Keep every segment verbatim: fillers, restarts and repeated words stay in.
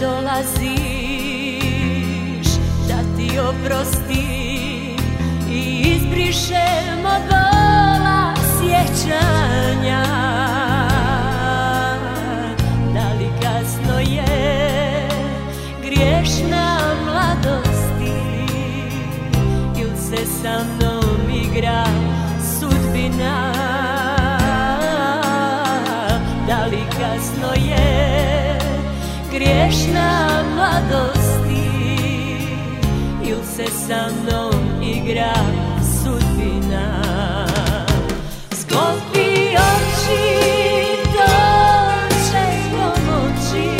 dolaziš da ti oprostim i izbrišem od bola sjećanja. Da li kasno je griješna mladosti ili se sa mnom igra sudbina? Da li kasno je griješna mladosti ili se sa mnom igra sudbina? Sklopi oči, to će pomoći.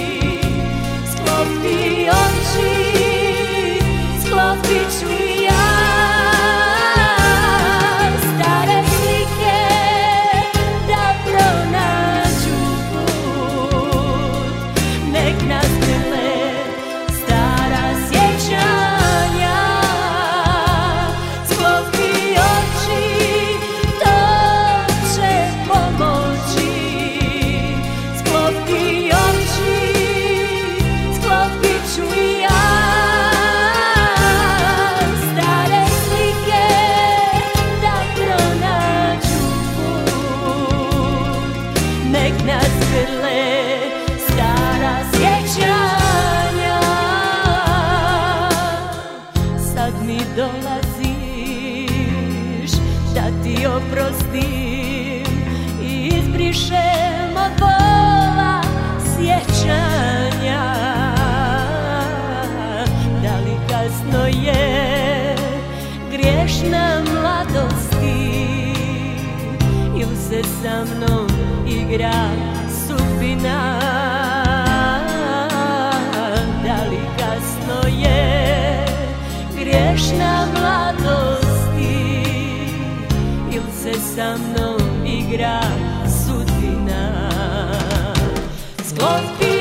Sklopi oči, sklopit ću i ja. Stare slike da pronađu put, nek nas grle stara sjećanja. Sklopi oči, to će pomoći. Sklopi oči, sklopit ću i ja. Stare slike da pronađu put, nek nas grle stara sjećanja. Sad mi dolaziš da ti oprostim i izbrišem od bola sjećanja. Da li kasno je griješna mladosti ili se sa mnom igra sudbina? Da li kasno je griješna mladosti ili se sa mnom igra sudbina? Sklopi